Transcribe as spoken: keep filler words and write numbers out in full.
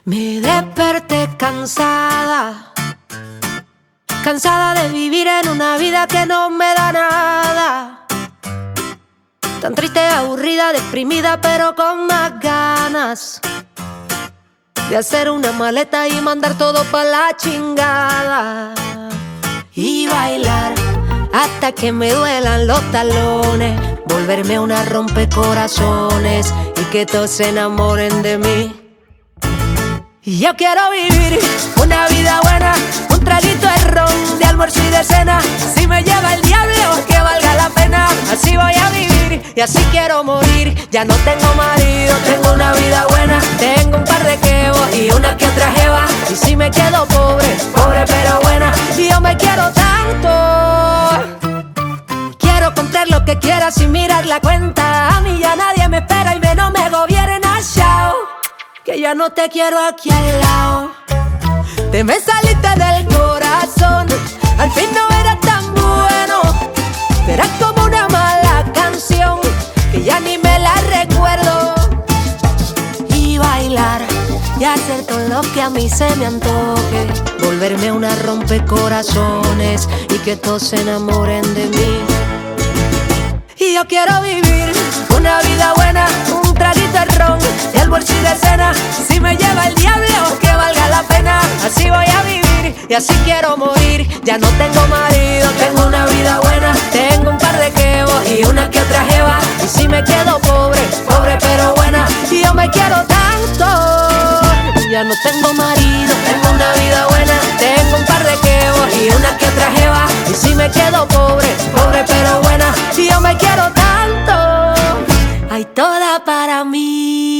Me desperté cansada, cansada de vivir en una vida que no me da nada. Tan triste, aburrida, deprimida, pero con más ganas de hacer una maleta y mandar todo pa' la chingada. Y bailar hasta que me duelan los talones, volverme una rompecorazones y que todos se enamoren de mí. Y yo quiero vivir una vida buena, un traguito de ron, de almuerzo y de cena. Si me lleva el diablo, que valga la pena. Así voy a vivir y así quiero morir. Ya no tengo marido, tengo una vida buena. Tengo un par de quebos y una que otra jeva. Y si me quedo pobre, pobre pero buena. Y yo me quiero tanto, quiero contar lo que quiera sin mirar la cuenta. A mí ya nadie me espera y menos me gobierna. Chao, que ya no te quiero aquí al lado. Te me saliste del corazón, al fin no era tan bueno. Eras como una mala canción que ya ni me la recuerdo. Y bailar y hacer todo lo que a mí se me antoje, volverme una rompecorazones y que todos se enamoren de mí. Y yo quiero vivir una vida buena, un traguito de ron, de almuerzo y de cena. Si me lleva el diablo, que valga la pena. Así voy a vivir y así quiero morir. Ya no tengo marido, tengo una vida buena. Tengo un par de quebos y una que otra jeva. Y si me quedo pobre, pobre pero buena. Y yo me quiero tanto, ya no tengo marido, tengo una vida buena. Tengo un par de quebos y una que otra jeva. Y si me quedo pobre, pobre pero buena. Y yo me quiero tanto, hay toda para mí.